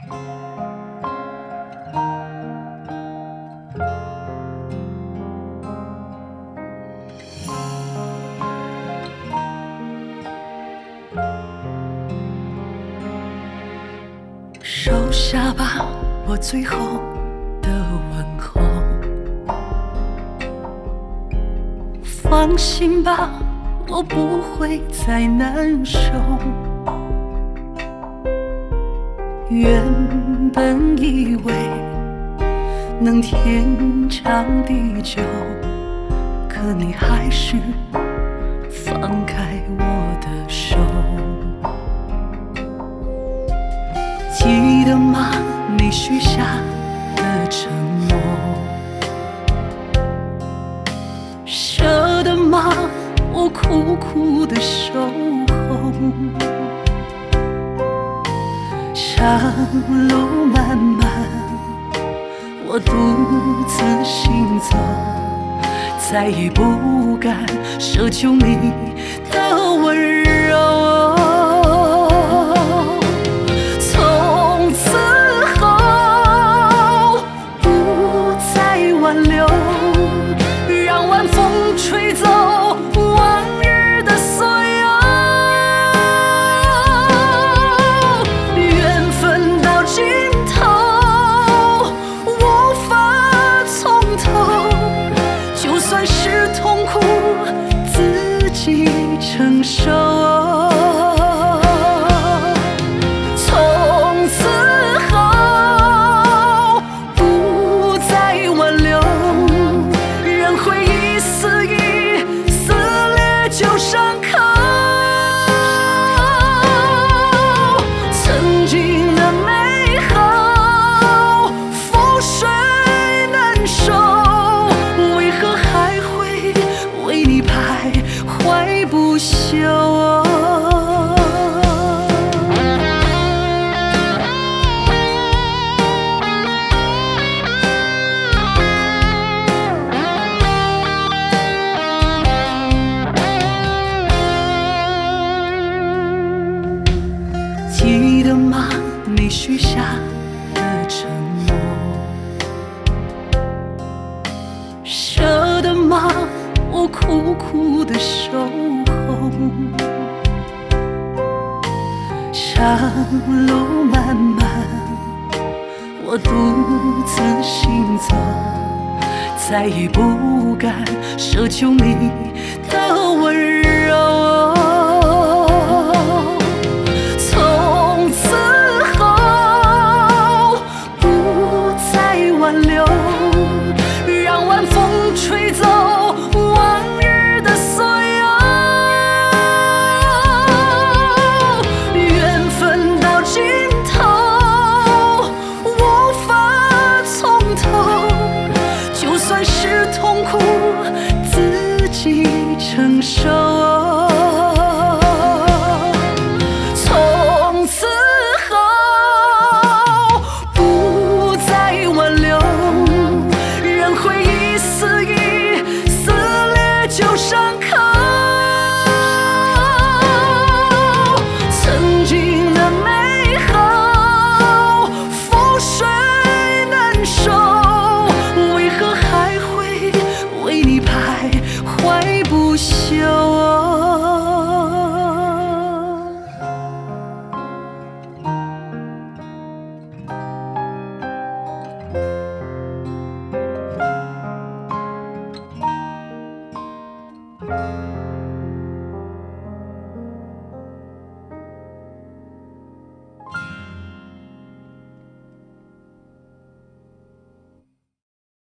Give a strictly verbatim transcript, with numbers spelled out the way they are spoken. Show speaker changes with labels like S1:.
S1: 收下吧，我最后的问候。放心吧，我不会再难受。原本以为能天长地久，可你还是放开我的手。记得吗？你许下的承诺。舍得吗？我苦苦的守候。长路漫漫，我独自行走，再也不敢奢求你的温柔。从此后不再挽留，让晚风吹走往日的所有。缘分到尽头，无法从头，就算是痛苦，自己承受。从此后不再挽留，任回忆肆意撕裂旧伤口。曾经的美好，覆水难收，为何还会为你徘徊不休？记得吗？你许下的承诺。舍得吗？我苦苦的守候。长路漫漫，我独自行走，再也不敢奢求你的温柔。